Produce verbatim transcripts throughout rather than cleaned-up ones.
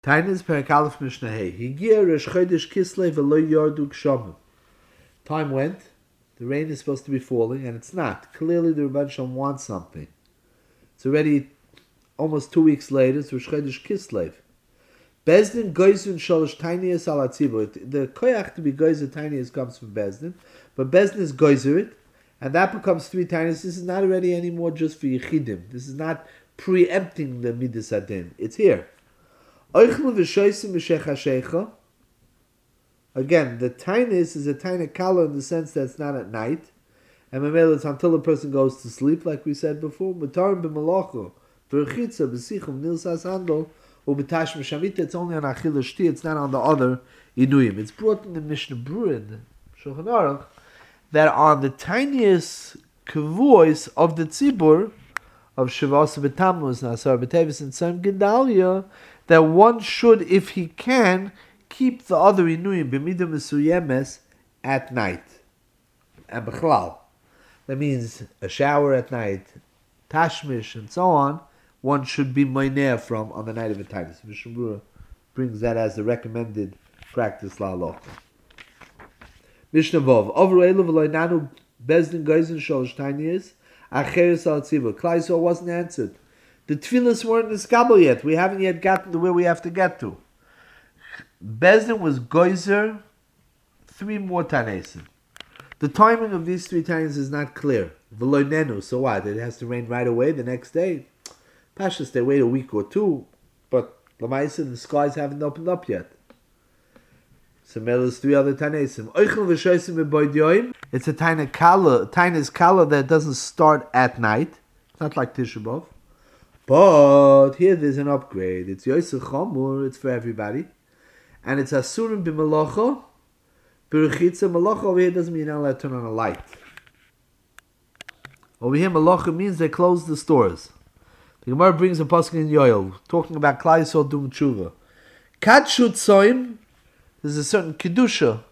Tainis Perek Aleph Mishnah Hey. Higia Rosh Chodesh Kislev v'lo yardu gshamim. Time went. The rain is supposed to be falling, and it's not. Clearly, the Rebbe Shalom wants something. It's already almost two weeks later. It's Rosh Chodesh Kislev. Bezdin Goizun Shalosh Tainiyas Al Hatzibur. The koyach to be Goizer Tainiyas comes from Bezdin, but Bezdin is Goizer it, and that becomes three Tainiyas. This is not already anymore just for Yechidim. This is not preempting the Midas Adin. It's here. Again, the tainis is a tainik kala in the sense that it's not at night, and memela it's until a person goes to sleep, like we said before. Mutarim b'malacha, b'rechitza, b'sichum, nilsas handel, or b'tash m'shamita. It's only on achil shti. It's not on the other inuyim. It's brought in the Mishnah Berurah in the Shulchan Aruch that on the tiniest kavois of the tzibur of Shavas b'Tammuz, Nasar b'Tevis, and Tzom Gedalia, that one should, if he can, keep the other inuyim b'midah mesuyemes at night. And b'chlal, that means a shower at night, tashmish, and so on, one should be moineh from on the night of a tainis. Mishnah Berurah brings that as the recommended practice la'aloch. Mishnah Vov, over elu v'lo nanu bezdin goizin sholosh tainiyas acheres al tzibur. Klal Yisrael wasn't answered. The tefillas weren't niskabel yet. We haven't yet gotten to where we have to get to. Bezdin was goizer, three more tanesim. The timing of these three tanes is not clear. V'lo nenu, so what? It has to rain right away the next day. Pashas, they wait a week or two, but Lamaisa, the skies haven't opened up yet. So there's three other tanesim. Oichel v'shoisim v'boidyoim. It's a tiny kala, tiny kala that doesn't start at night. It's not like Tisha B'Av. But here there's an upgrade. It's Yosef Chamur, it's for everybody. And it's Asurim b'malacha, b'rechitza. Malacha over here doesn't mean you're not allowed to turn on a light. Over here, malacha means they close the stores. The Gemara brings a pasuk in Yoel, talking about Klal Yisrael doing tshuva. Katshut soim, there's a certain kedusha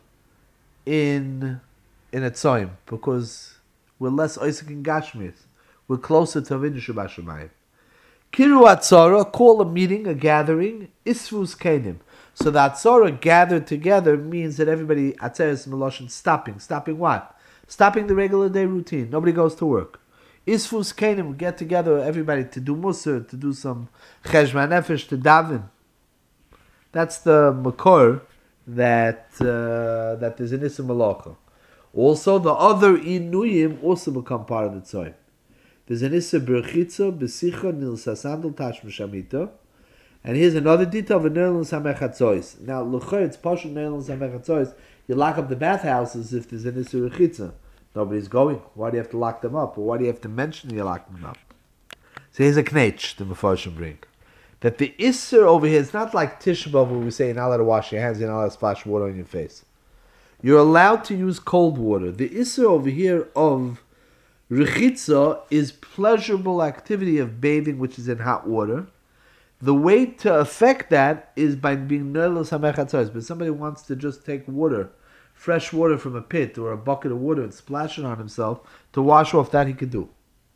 in, in a tzoim, because we're less oisik in Gashmis. We're closer to Avinu Shabbat. Kiru Atzara, call a meeting, a gathering, Isvus Kenim. So the Atzara gathered together means that everybody, Atzeres Meloshin, stopping. Stopping what? Stopping the regular day routine. Nobody goes to work. Isvus Kenim, get together everybody to do Musar, to do some Cheshvan Nefesh, to daven. That's the Makor that, uh, that there's an Issa Malacha. Also, the other Inuyim also become part of the Tzoim. There's an Issa Berchitza, Besicha, Nil Sasandal, Tash Mishamita. And here's another detail of a Neilin Samechatzois. Now, Luchar, it's Pashul Neilin Samechatzois. You lock up the bathhouses if there's an Issa Berchitza. Nobody's going. Why do you have to lock them up? Or why do you have to mention you lock them up? So here's a knetch the Mefarshim bring. That the Issa over here, it's not like Tisha B'Av where we say you're not allowed to wash your hands, you're not allowed to splash water on your face. You're allowed to use cold water. The Issa over here of Rechitza is pleasurable activity of bathing, which is in hot water. The way to affect that is by being nerlos hamechatzos. But somebody wants to just take water, fresh water from a pit or a bucket of water and splash it on himself to wash off, that he could do.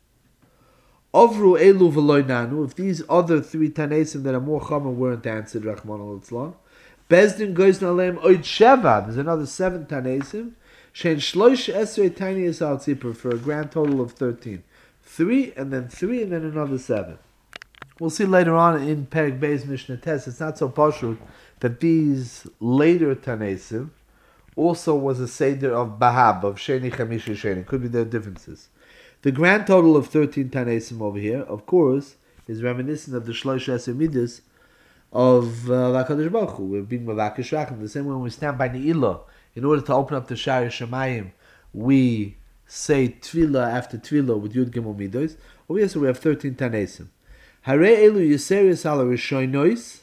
Ovru elu v'loy nanu. If these other three tanesim that are more common weren't answered, Rachman al-Itzlan, Bezdin goes naleim oid sheva. There's another seven tanesim. Shein shloish esrei tainiyas al tzipur, for a grand total of thirteen. Three, and then three, and then another seven. We'll see later on in Perek Beis Mishnah Tes, it's not so pashut that these later tanesim also was a seder of bahab, of sheni chamishi sheni. Could be their differences. The grand total of thirteen tanesim over here, of course, is reminiscent of the shloish esrei midas of uh, HaKadosh Baruch Hu. We're being mavakish rachim. The same way when we stand by Ne'ilah, in order to open up the Shari Shemayim, we say Tefillah after Tefillah with Yud Gimel Midos. Over here, so we have thirteen tanesim. Hare elu Yiserius ala Rishoinois.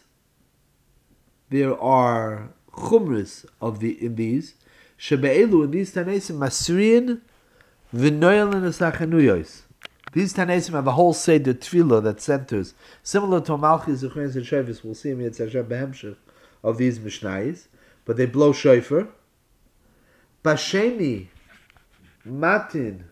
There are chumras of the in these. Shebe'elu, in these tanesim, Masriin v'noyel nesachenuyos. These tanesim have a whole seder Tefillah that centers, similar to Malchi Zechrein Zeshevis. We'll see him at Hashem Behemshech of these Mishnayis, but they blow shofar. Basheni, Matin.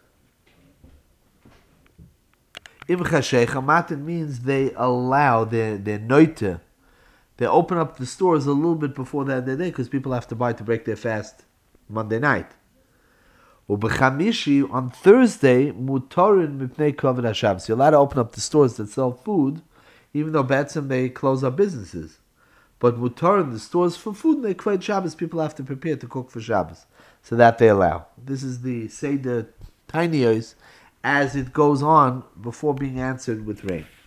Im Chashecha, Matin means they allow, they're, they're noite they open up the stores a little bit before the end of the day because people have to buy to break their fast Monday night. Ubechamishi, on Thursday, mutarin mipnei kavod haShabbos. You're allowed to open up the stores that sell food, even though Betzim they close up businesses. But mutarin, the stores for food, they create Shabbos. People have to prepare to cook for Shabbos, so that they allow. This is the Seder Tinios as it goes on before being answered with rain.